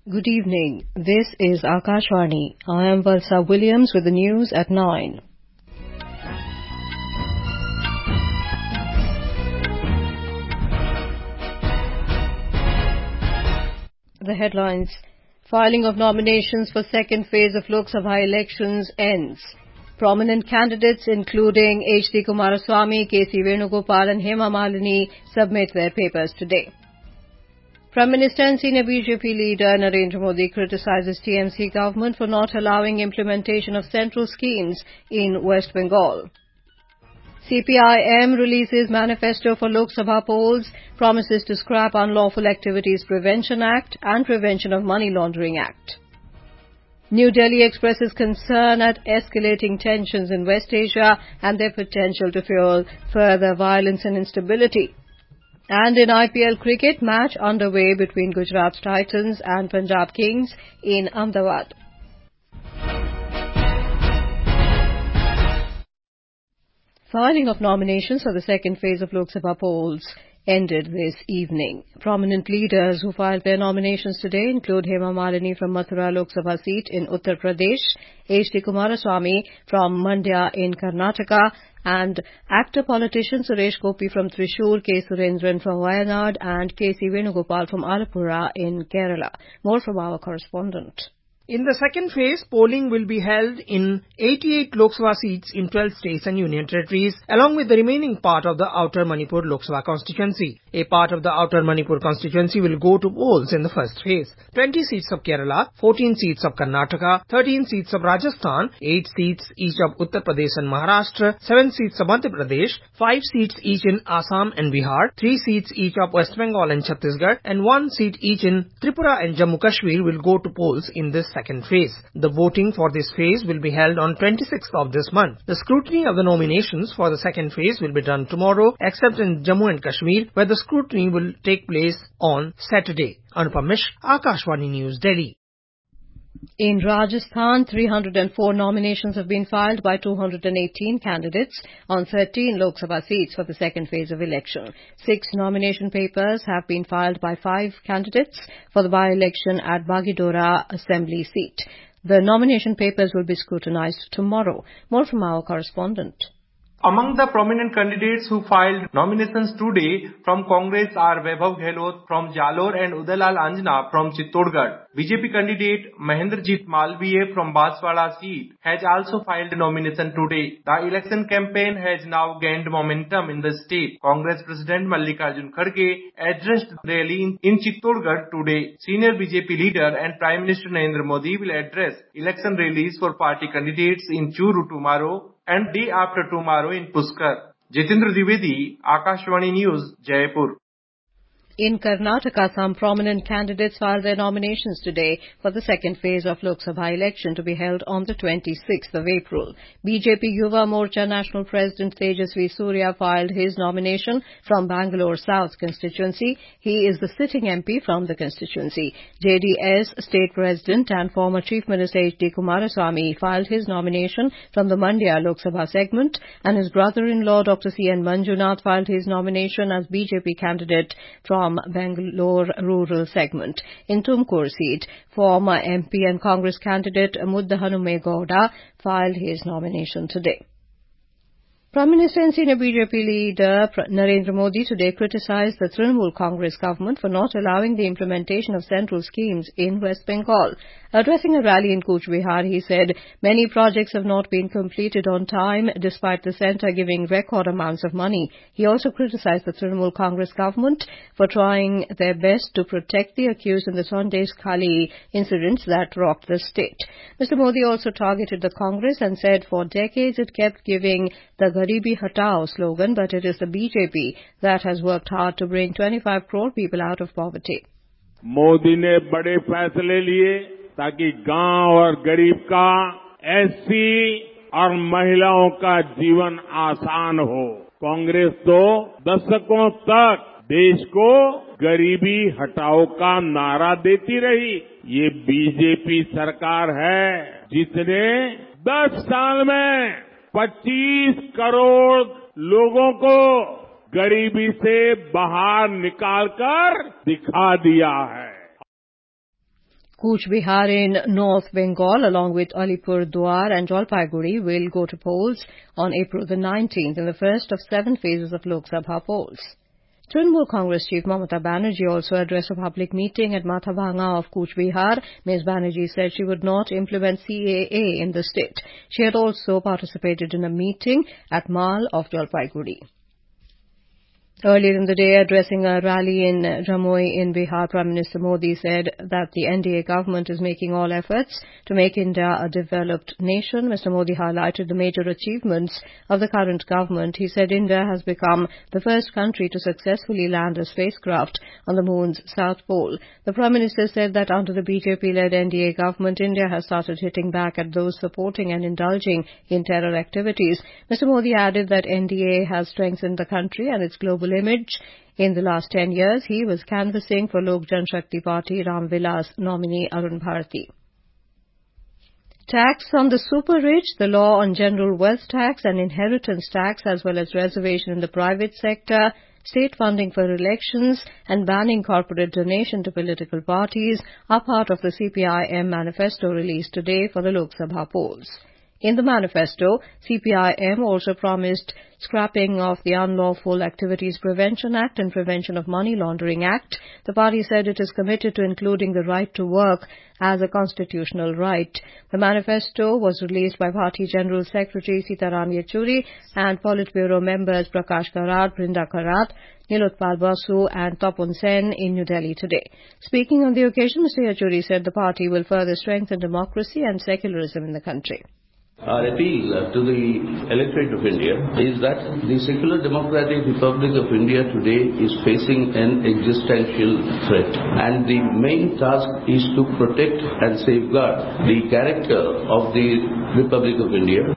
Good evening. This is Akashvani. I am Valsa Williams with the news at 9. The headlines. Filing of nominations for second phase of Lok Sabha elections ends. Prominent candidates including H.D. Kumaraswamy, K.C. Venugopal and Hema Malini submit their papers today. Prime Minister and senior BJP leader Narendra Modi criticizes TMC government for not allowing implementation of central schemes in West Bengal. CPIM releases manifesto for Lok Sabha polls, promises to scrap Unlawful Activities Prevention Act and Prevention of Money Laundering Act. New Delhi expresses concern at escalating tensions in West Asia and their potential to fuel further violence and instability. And in IPL cricket, match underway between Gujarat Titans and Punjab Kings in Ahmedabad. Filing of nominations for the second phase of Lok Sabha polls ended this evening. Prominent leaders who filed their nominations today include Hema Malini from Mathura Lok Sabha seat in Uttar Pradesh, H.D. Kumaraswamy from Mandya in Karnataka, and actor-politician Suresh Gopi from Thrissur, K. Surendran from Wayanad, and K.C. Venugopal from Alappuzha in Kerala. More from our correspondent. In the second phase, polling will be held in 88 Lok Sabha seats in 12 states and union territories, along with the remaining part of the Outer Manipur Lok Sabha constituency. A part of the Outer Manipur constituency will go to polls in the first phase. 20 seats of Kerala, 14 seats of Karnataka, 13 seats of Rajasthan, 8 seats each of Uttar Pradesh and Maharashtra, 7 seats of Madhya Pradesh, 5 seats each in Assam and Bihar, 3 seats each of West Bengal and Chhattisgarh, and 1 seat each in Tripura and Jammu Kashmir will go to polls in this second phase. The voting for this phase will be held on 26th of this month. The scrutiny of the nominations for the second phase will be done tomorrow, except in Jammu and Kashmir, where the scrutiny will take place on Saturday. Anupam Mishra, Akashvani News, Delhi. In Rajasthan, 304 nominations have been filed by 218 candidates on 13 Lok Sabha seats for the second phase of election. 6 nomination papers have been filed by 5 candidates for the by-election at Bagidora Assembly seat. The nomination papers will be scrutinized tomorrow. More from our correspondent. Among the prominent candidates who filed nominations today from Congress are Vaibhav Gehlot from Jalore and Udalal Anjana from Chittorgarh. BJP candidate Mahendrajit Malviya from Banswara seat has also filed nomination today. The election campaign has now gained momentum in the state. Congress President Mallikarjun Kharge addressed the rally in Chittorgarh today. Senior BJP leader and Prime Minister Narendra Modi will address election rallies for party candidates in Churu tomorrow and day after tomorrow in Puskar. Jitendra Dwivedi, Akashvani News, Jaipur. In Karnataka, some prominent candidates filed their nominations today for the second phase of Lok Sabha election to be held on the 26th of April. BJP Yuva Morcha National President Tejasvi Surya filed his nomination from Bangalore South constituency. He is the sitting MP from the constituency. JDS State President and former Chief Minister H.D. Kumaraswamy filed his nomination from the Mandya Lok Sabha segment, and his brother-in-law Dr. C.N. Manjunath filed his nomination as BJP candidate from Bangalore rural segment. In Tumkur seat, former MP and Congress candidate Muddahanume Gowda filed his nomination today. Prime Minister and senior BJP leader Narendra Modi today criticized the Trinamool Congress government for not allowing the implementation of central schemes in West Bengal. Addressing a rally in Cooch Behar, he said many projects have not been completed on time despite the centre giving record amounts of money. He also criticized the Trinamool Congress government for trying their best to protect the accused in the Sandesh Khali incidents that rocked the state. Mr. Modi also targeted the Congress and said for decades it kept giving the Garibi Hatao slogan, but it is the BJP that has worked hard to bring 25 crore people out of poverty. Modi ने बड़े फैसले लिए ताकि गांव और गरीब का, SC और महिलाओं का जीवन आसान हो। कांग्रेस तो दशकों तक देश को गरीबी हटाओ का नारा देती रही। ये बीजेपी सरकार है जिसने 10 साल में 25 करोड़ लोगों को गरीबी से बाहर निकालकर दिखा दिया है। Cooch Behar in North Bengal, along with Alipurduar and Jalpaiguri, will go to polls on April the 19th in the first of 7 phases of Lok Sabha polls. Trinamool Congress Chief Mamata Banerjee also addressed a public meeting at Mathabhanga of Cooch Behar. Ms. Banerjee said she would not implement CAA in the state. She had also participated in a meeting at Mal of Jalpaiguri. Earlier in the day, addressing a rally in Jamui in Bihar, Prime Minister Modi said that the NDA government is making all efforts to make India a developed nation. Mr. Modi highlighted the major achievements of the current government. He said India has become the first country to successfully land a spacecraft on the moon's south pole. The Prime Minister said that under the BJP-led NDA government, India has started hitting back at those supporting and indulging in terror activities. Mr. Modi added that NDA has strengthened the country and its global image. In the last 10 years, he was canvassing for Lok Janshakti Party Ram Vilas nominee Arun Bharati. Tax on the super-rich, the law on general wealth tax and inheritance tax, as well as reservation in the private sector, state funding for elections, and banning corporate donation to political parties are part of the CPIM manifesto released today for the Lok Sabha polls. In the manifesto, CPIM also promised scrapping of the Unlawful Activities Prevention Act and Prevention of Money Laundering Act. The party said it is committed to including the right to work as a constitutional right. The manifesto was released by Party General Secretary Sitaram Yechuri and Politburo members Prakash Karat, Brinda Karat, Nilotpal Basu and Topun Sen in New Delhi today. Speaking on the occasion, Mr. Yechuri said the party will further strengthen democracy and secularism in the country. Our appeal to the electorate of India is that the secular democratic Republic of India today is facing an existential threat, and the main task is to protect and safeguard the character of the Republic of India.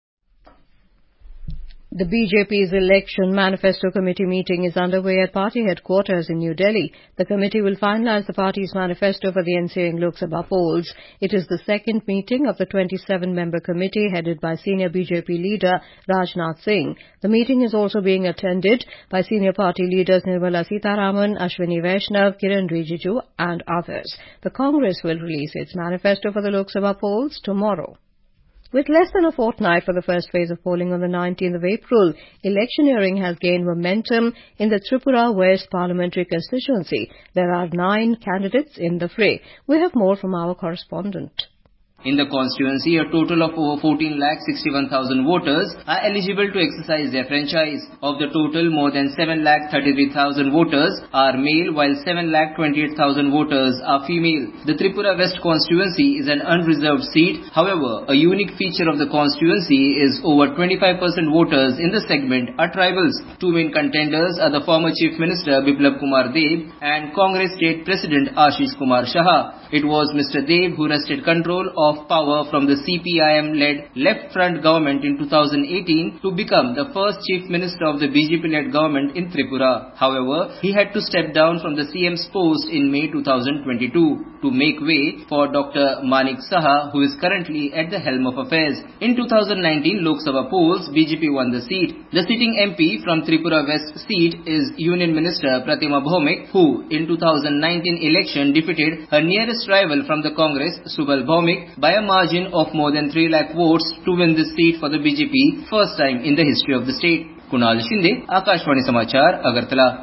The BJP's Election Manifesto Committee meeting is underway at party headquarters in New Delhi. The committee will finalize the party's manifesto for the ensuing Lok Sabha polls. It is the second meeting of the 27-member committee headed by senior BJP leader Rajnath Singh. The meeting is also being attended by senior party leaders Nirmala Sitharaman, Ashwini Vaishnav, Kiran Rijiju and others. The Congress will release its manifesto for the Lok Sabha polls tomorrow. With less than a fortnight for the first phase of polling on the 19th of April, electioneering has gained momentum in the Tripura West parliamentary constituency. There are 9 candidates in the fray. We have more from our correspondent. In the constituency, a total of over 14,61,000 voters are eligible to exercise their franchise. Of the total, more than 7,33,000 voters are male, while 7,28,000 voters are female. The Tripura West constituency is an unreserved seat. However, a unique feature of the constituency is over 25% voters in the segment are tribals. 2 main contenders are the former Chief Minister Biplab Kumar Deb and Congress State President Ashish Kumar Shah. It was Mr. Deb who wrested control of power from the CPIM-led Left Front government in 2018 to become the first Chief Minister of the BJP-led government in Tripura. However, he had to step down from the CM's post in May 2022 to make way for Dr. Manik Saha, who is currently at the helm of affairs. In 2019 Lok Sabha polls, BJP won the seat. The sitting MP from Tripura West seat is Union Minister Pratima Bhaumik, who in 2019 election defeated her nearest rival from the Congress, Subal Bhaumik, by a margin of more than 3 lakh votes to win this seat for the BJP, first time in the history of the state. Kunal Shinde, Akashvani Samachar, Agartala.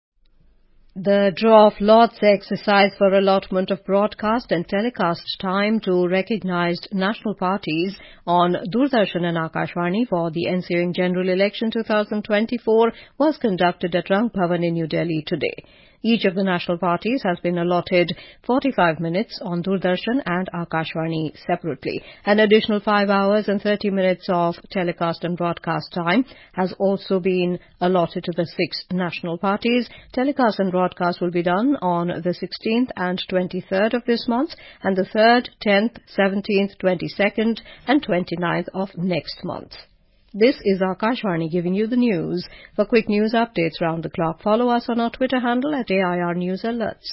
The draw of lots exercise for allotment of broadcast and telecast time to recognized national parties on Doordarshan and Akashvani for the ensuing general election 2024 was conducted at Rang Bhavan in New Delhi today. Each of the national parties has been allotted 45 minutes on Doordarshan and Akashvani separately. An additional 5 hours and 30 minutes of telecast and broadcast time has also been allotted to the 6 national parties. Telecast and broadcast will be done on the 16th and 23rd of this month and the 3rd, 10th, 17th, 22nd and 29th of next month. This is Akashvani giving you the news. For quick news updates round the clock, follow us on our Twitter handle at AIR News Alerts.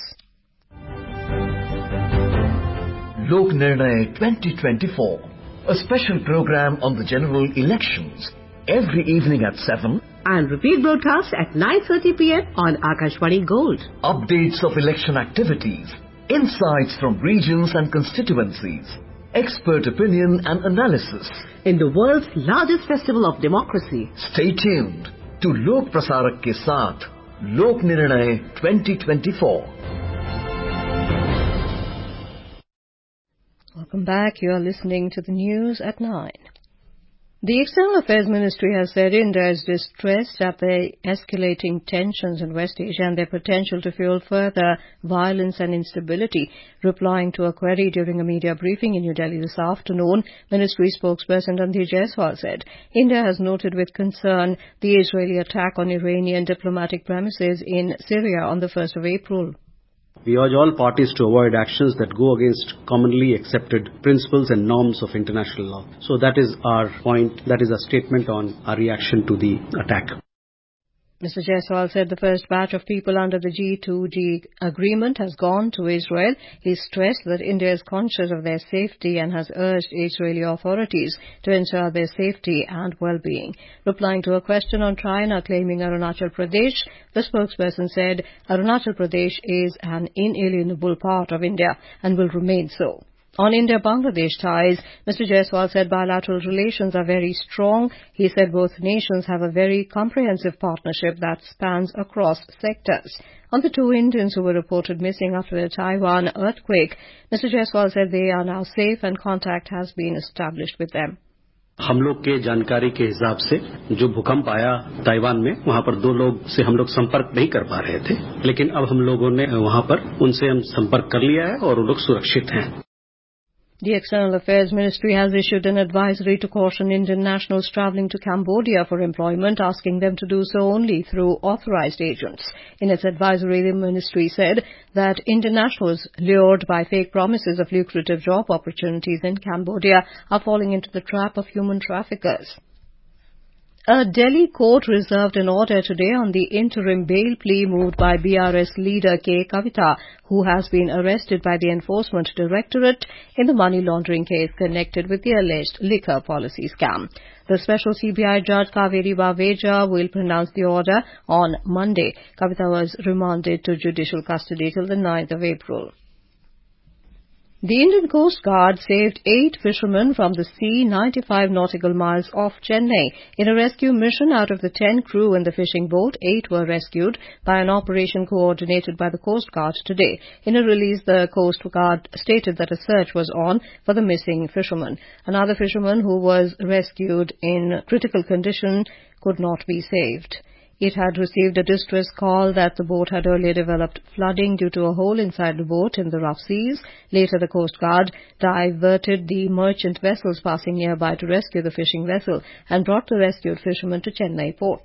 Lok Nirnay 2024, a special program on the general elections, every evening at 7 and repeat broadcast at 9:30 p.m. on Akashvani Gold. Updates of election activities, Insights from regions and constituencies. Expert opinion and analysis. In the world's largest festival of democracy. Stay tuned to Lok Prasarak ke saath Lok Nirnay 2024. Welcome back. You are listening to the news at 9. The External Affairs Ministry has said India is distressed at the escalating tensions in West Asia and their potential to fuel further violence and instability. Replying to a query during a media briefing in New Delhi this afternoon, Ministry spokesperson Randhir Jaiswal said India has noted with concern the Israeli attack on Iranian diplomatic premises in Syria on the 1st of April. We urge all parties to avoid actions that go against commonly accepted principles and norms of international law. So that is our point. That is a statement on our reaction to the attack. Mr. Jaiswal said the first batch of people under the G2G agreement has gone to Israel. He stressed that India is conscious of their safety and has urged Israeli authorities to ensure their safety and well-being. Replying to a question on China claiming Arunachal Pradesh, the spokesperson said Arunachal Pradesh is an inalienable part of India and will remain so. On India-Bangladesh ties, Mr. Jaiswal said bilateral relations are very strong. He said both nations have a very comprehensive partnership that spans across sectors. On the two Indians who were reported missing after the Taiwan earthquake, Mr. Jaiswal said they are now safe and contact has been established with them. हम लोग के जानकारी के हिसाब से जो भूकंप आया ताइवान में वहां पर 2 लोग से हम लोग संपर्क नहीं कर पा रहे थे, लेकिन अब हम लोगों ने वहां पर उनसे हम संपर्क कर लिया है और वो लोग सुरक्षित हैं. The External Affairs Ministry has issued an advisory to caution Indian nationals travelling to Cambodia for employment, asking them to do so only through authorised agents. In its advisory, the ministry said that Indian nationals lured by fake promises of lucrative job opportunities in Cambodia are falling into the trap of human traffickers. A Delhi court reserved an order today on the interim bail plea moved by BRS leader K. Kavita, who has been arrested by the Enforcement Directorate in the money laundering case connected with the alleged liquor policy scam. The special CBI judge Kaveri Baveja will pronounce the order on Monday. Kavita was remanded to judicial custody till the 9th of April. The Indian Coast Guard saved 8 fishermen from the sea 95 nautical miles off Chennai. In a rescue mission out of the 10 crew in the fishing boat, 8 were rescued by an operation coordinated by the Coast Guard today. In a release, the Coast Guard stated that a search was on for the missing fisherman. Another fisherman who was rescued in critical condition could not be saved. It had received a distress call that the boat had earlier developed flooding due to a hole inside the boat in the rough seas. Later, the Coast Guard diverted the merchant vessels passing nearby to rescue the fishing vessel and brought the rescued fishermen to Chennai port.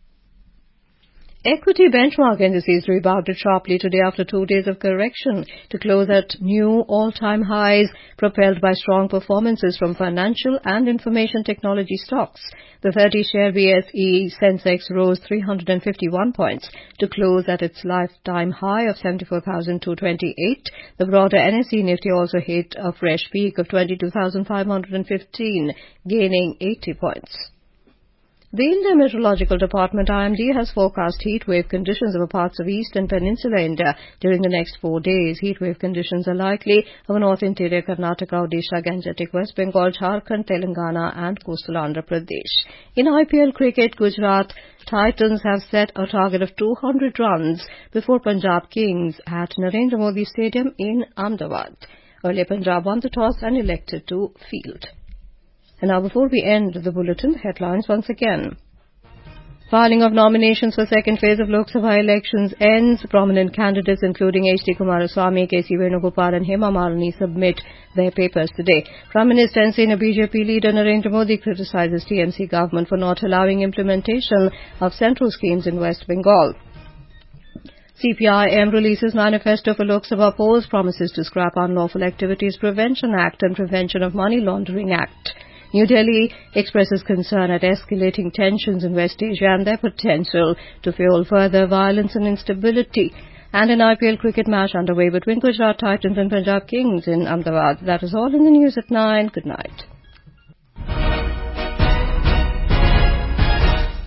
Equity benchmark indices rebounded sharply today after 2 days of correction to close at new all-time highs, propelled by strong performances from financial and information technology stocks. The 30-share BSE Sensex rose 351 points to close at its lifetime high of 74,228. The broader NSE Nifty also hit a fresh peak of 22,515, gaining 80 points. The India Meteorological Department IMD has forecast heatwave conditions over parts of east and peninsular India during the next 4 days. Heatwave conditions are likely over North Interior Karnataka, Odisha, Gangetic, West Bengal, Jharkhand, Telangana and coastal Andhra Pradesh. In IPL cricket, Gujarat Titans have set a target of 200 runs before Punjab Kings at Narendra Modi Stadium in Ahmedabad. Earlier, Punjab won the toss and elected to field. And now, before we end the bulletin, headlines once again. Filing of nominations for second phase of Lok Sabha elections ends. Prominent candidates including H.D. Kumaraswamy, K.C. Venugopal and Hema Malini submit their papers today. Prime Minister and senior BJP leader Narendra Modi criticizes TMC government for not allowing implementation of central schemes in West Bengal. CPIM releases manifesto for Lok Sabha polls, promises to scrap Unlawful Activities Prevention Act and Prevention of Money Laundering Act. New Delhi expresses concern at escalating tensions in West Asia and their potential to fuel further violence and instability. And an IPL cricket match underway between Gujarat Titans and Punjab Kings in Ahmedabad. That is all in the news at 9. Good night.